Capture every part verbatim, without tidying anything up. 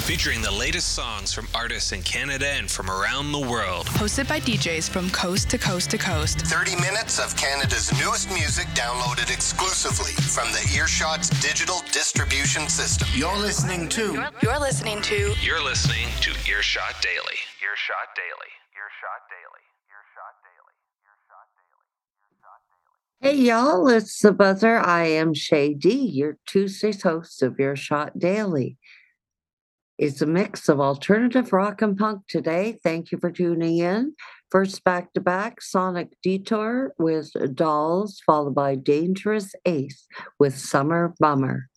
featuring the latest songs from artists in Canada and from around the world. Hosted by D Js from coast to coast to coast. thirty minutes of Canada's newest music downloaded exclusively from the Earshot's digital distribution system. You're listening to... You're, you're listening to... You're listening to Earshot Daily. Earshot Daily. Earshot Daily. Earshot Daily. Earshot Daily. Hey y'all, it's The Buzzer. I am Shay D, your Tuesday's host of Earshot Daily. It's a mix of alternative rock and punk today. Thank you for tuning in. First back-to-back, Sonic Detour with Dolls, followed by Dangerous Ace with Summer Bummer.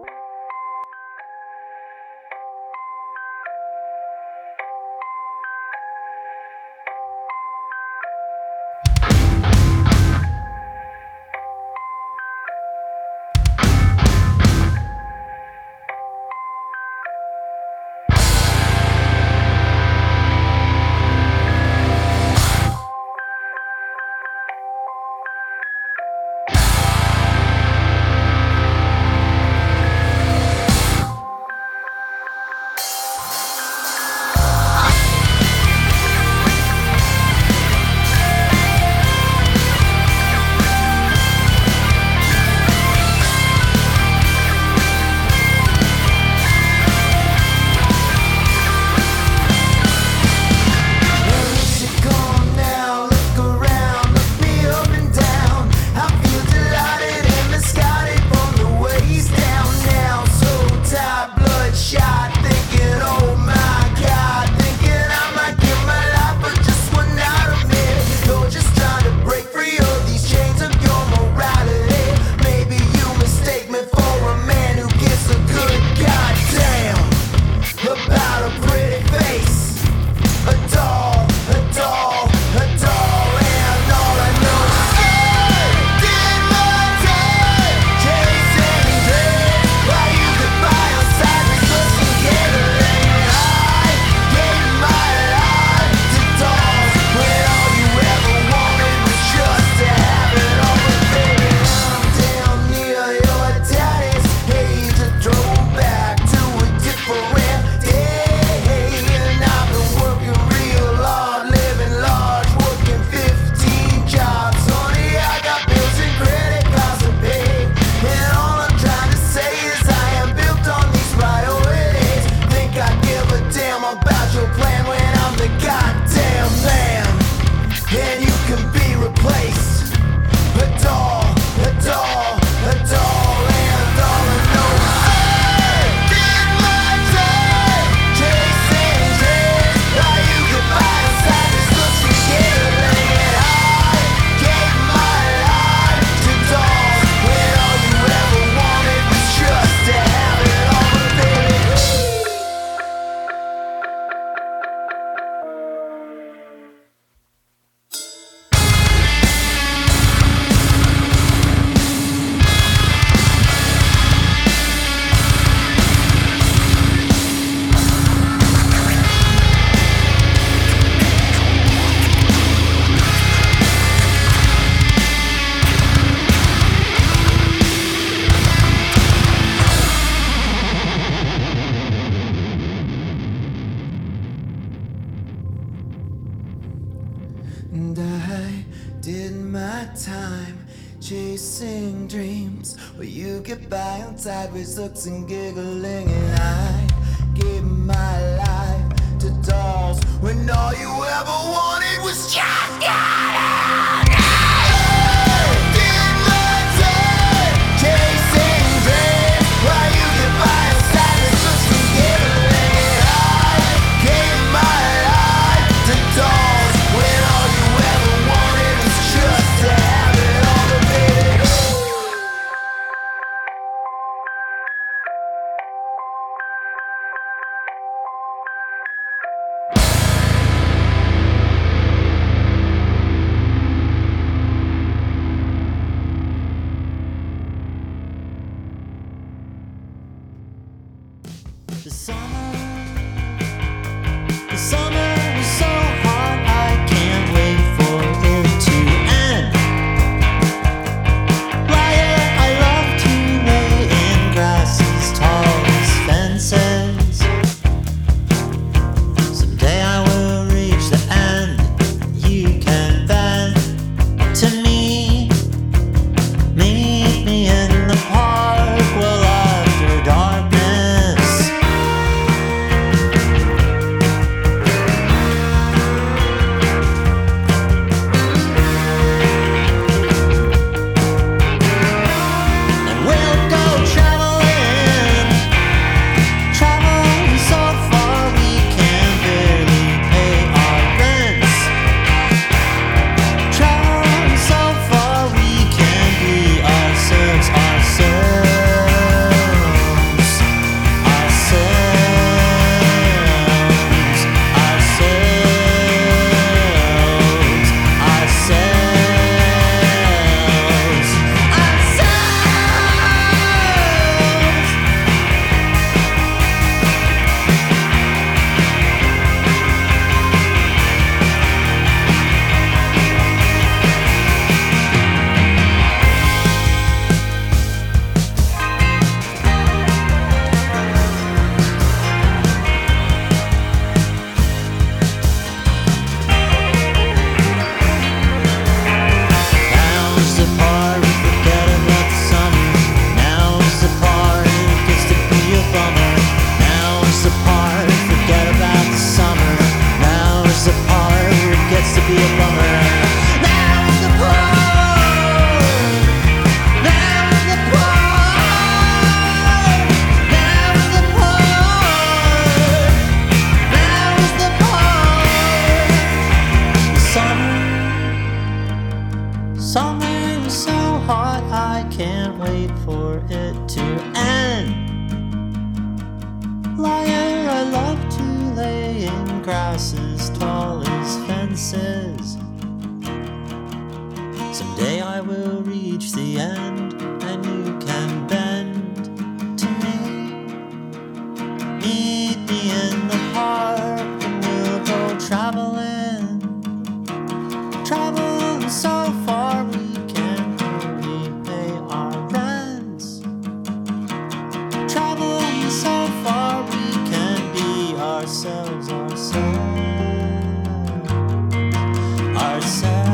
And I did my time chasing dreams where you get by on sideways looks and giggling. And I gave my life to dolls when all you ever wanted was just God. The summer, the summer is so hot, I can't wait for it to end. Liar, I love to lay in grasses tall as fences. wire I love to lay in grass as tall as fences. Someday I will reach the end and you can bend to me. Meet me in the park and we'll go traveling. Traveling so far we can hardly pay our rents. Traveling so far we can be ourselves, ourselves, ourselves.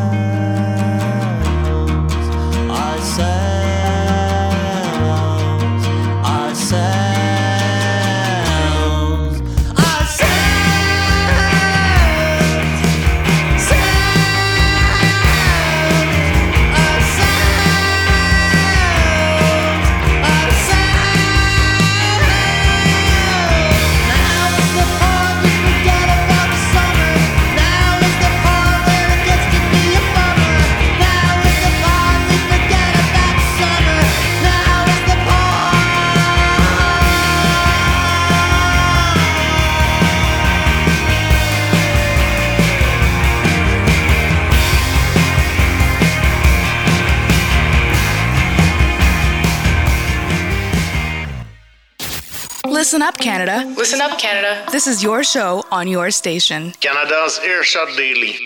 Listen up, Canada. Listen up, Canada. This is your show on your station. Canada's Earshot Daily.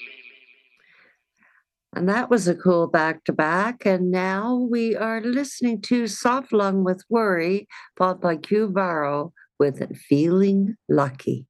And that was a cool back-to-back. And now we are listening to Soft Lung with Worry, followed by Q Barrow with Feeling Lucky.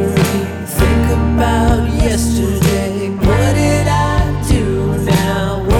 Yesterday, what did I do now?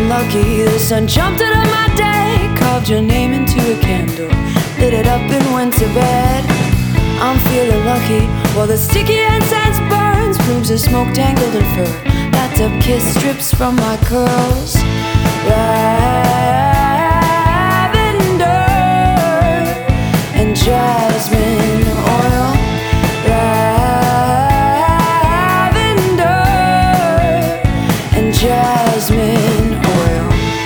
lucky. The sun jumped out of my day, carved your name into a candle, lit it up and went to bed. I'm feeling lucky while the sticky incense burns, plumes of smoke tangled in fur, bathtub kiss strips from my curls. Lavender and jasmine oil. Lavender and jasmine oil.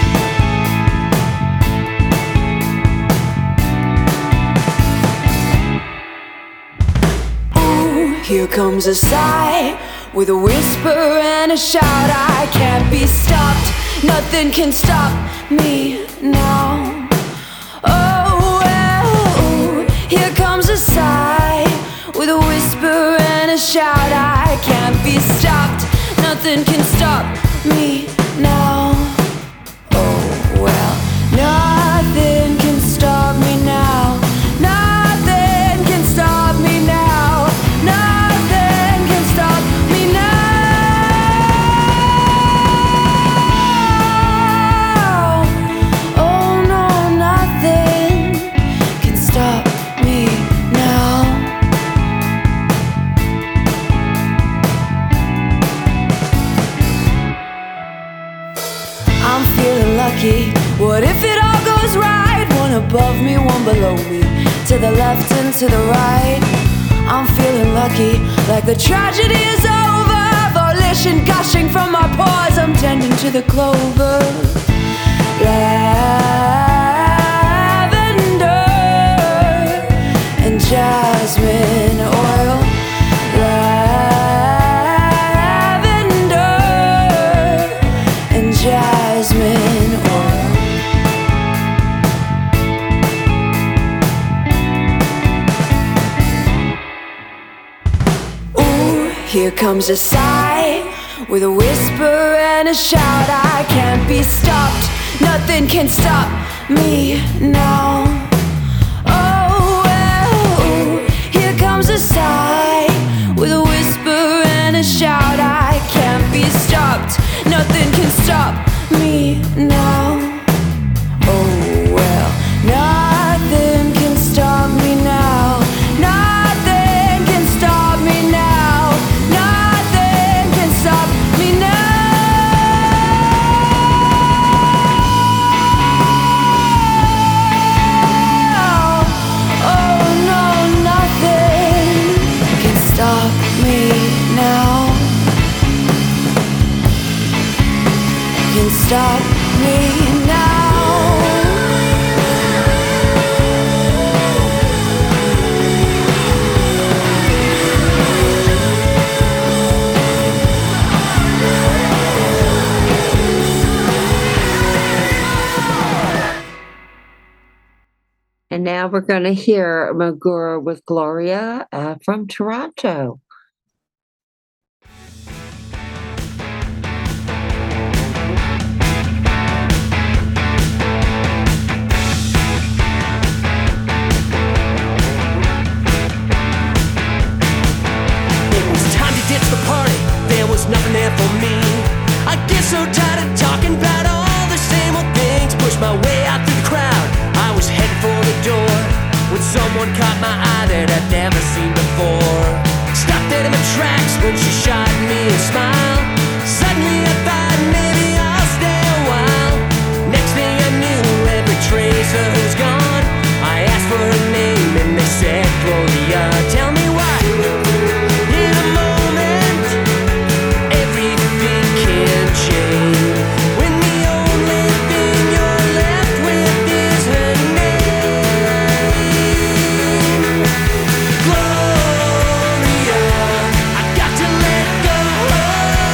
Ooh, here comes a sigh with a whisper and a shout. I can't be stopped, nothing can stop me now. Oh, well, here comes a sigh with a whisper and a shout. I can't be stopped, nothing can stop me now. Oh, well, nothing can stop me now. Nothing can stop me now. Nothing can stop me now. Oh no, nothing can stop me now. I'm feeling lucky. What if it all goes right? One above me, one below me, to the left and to the right. I'm feeling lucky, like the tragedy is over. Volition gushing from my pores, I'm tending to the clover. Lavender and jasmine oil. Lavender and jasmine oil. Ooh, here comes a sigh with a whisper and a shout. I can't be stopped, nothing can stop me now. Oh, well, here comes a sigh with a whisper and a shout. I can't be stopped, nothing can stop me now. Oh, well, nothing can stop me now. Nothing can stop me now. Nothing can stop me now. Oh no, nothing can stop me now. Can stop me now. And now we're going to hear Magura with Gloria uh, from Toronto. It was time to ditch the party, there was nothing there for me. I get so tired of talking about all the same old things. Pushed my way out through the crowd, I was headed for the door, when someone caught my eye that I'd never seen before. Stopped dead in my tracks when she shot me a smile. Suddenly I thought maybe I'll stay a while. Next thing I knew, every trace of her was gone. I asked for her name and they said, Gloria, tell me why. In a moment, everything can change, when the only thing you're left with is her name. Gloria, I got to let go.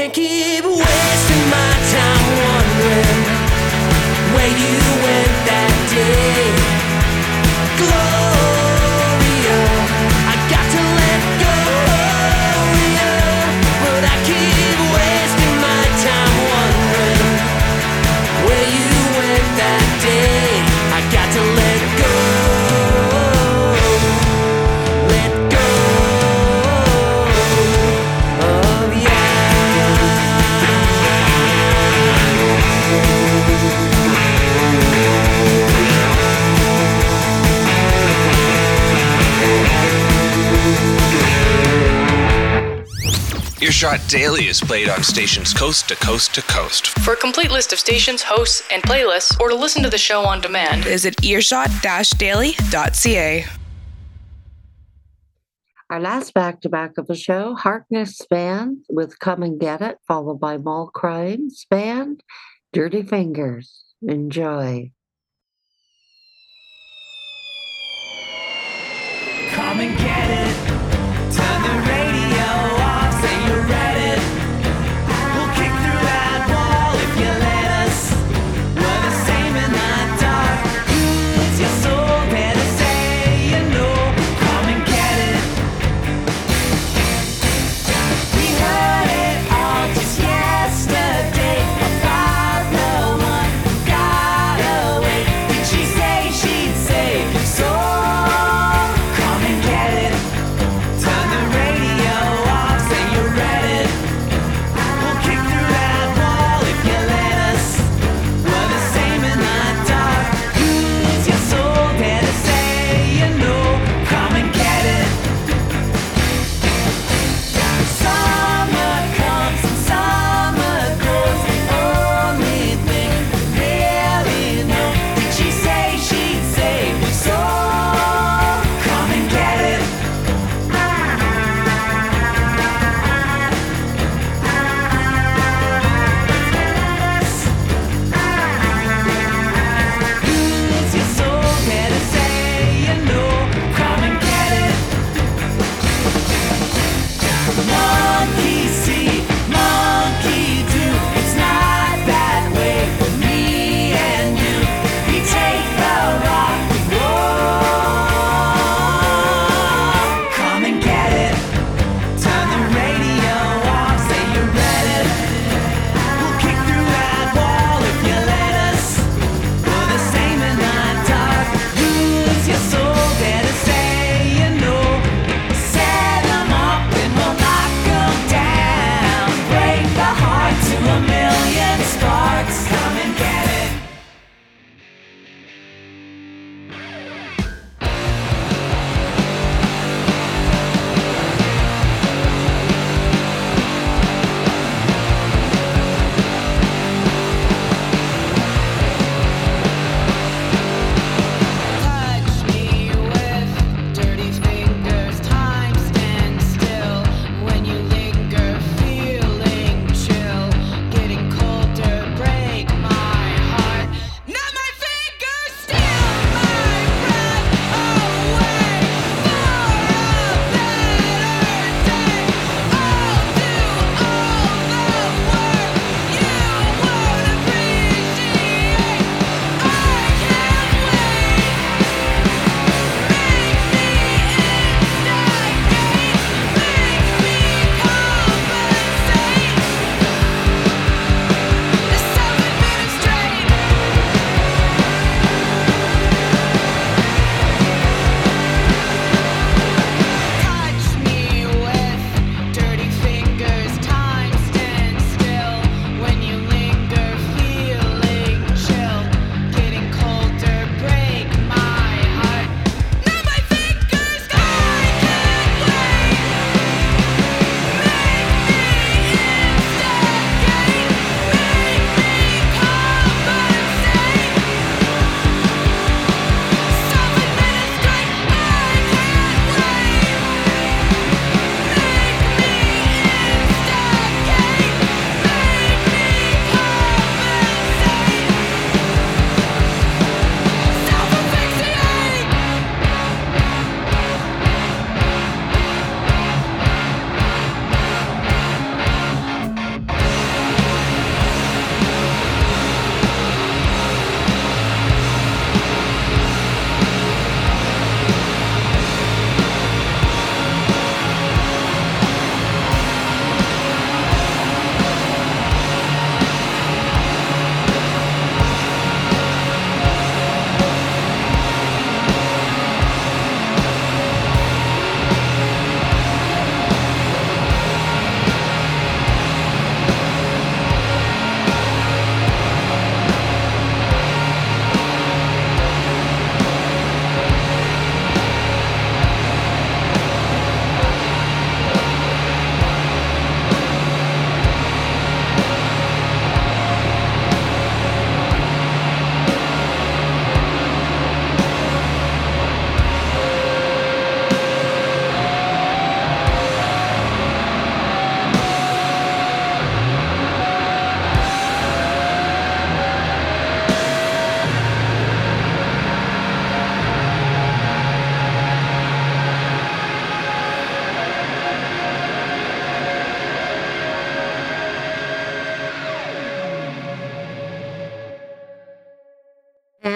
can't keep wasting my time wondering where you went that day. Gloria, I got to let go, yeah, but I keep wasting my time wondering where you went that day. I got to let go, let go of you. Earshot Daily is played on stations coast to coast to coast. For a complete list of stations, hosts, and playlists, or to listen to the show on demand, visit earshot daily dot c a. Our last back-to-back of the show, Harkness Band with Come and Get It, followed by Mall Crimes Band, Dirty Fingers. Enjoy. Come and get it. Turn the radio off, say you're ready. We'll kick through that wall if you let us. We're the same in the dark. It's your soul better say you know. Come and get it. We heard it all just yesterday about the one who got away. Did she say she'd save your soul? Come and get it.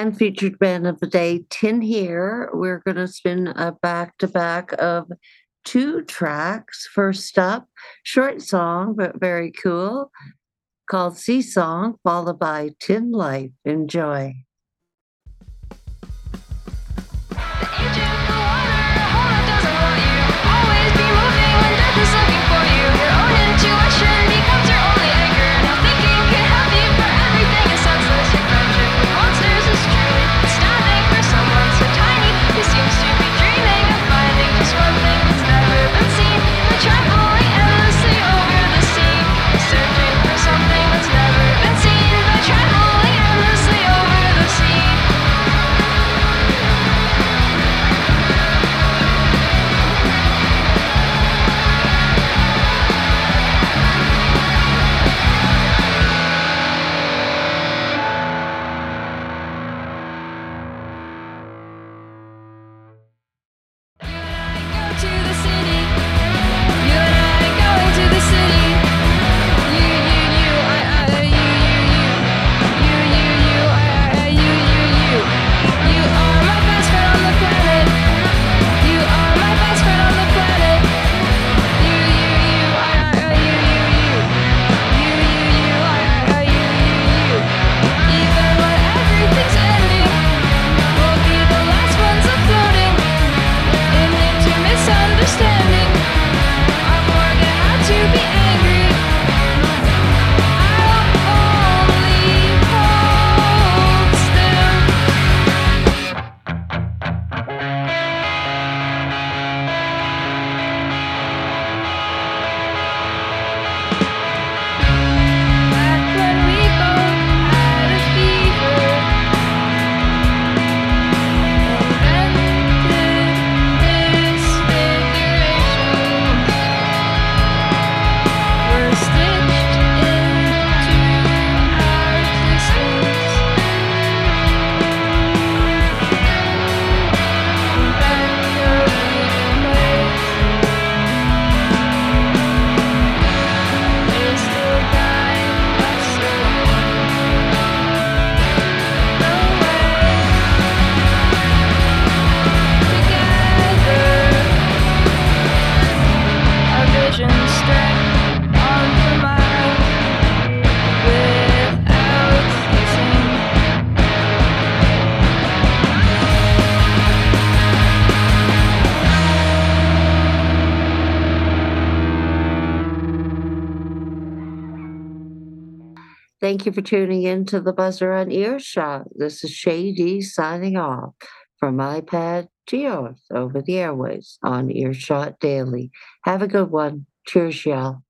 And featured band of the day, Tin Here. We're going to spin a back-to-back of two tracks. First up, short song, but very cool, called Sea Song, followed by Tin Life. Enjoy. Thank you for tuning in to the Buzzer on Earshot. This is Shady signing off from iPad to yours over the airways on Earshot Daily. Have a good one. Cheers, y'all.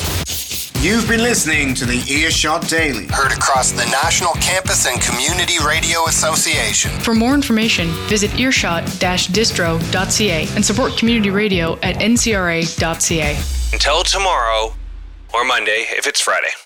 You've been listening to the Earshot Daily, heard across the National Campus and Community Radio Association. For more information, visit earshot dash distro dot c a and support community radio at n c r a dot c a. Until tomorrow, or Monday if it's Friday.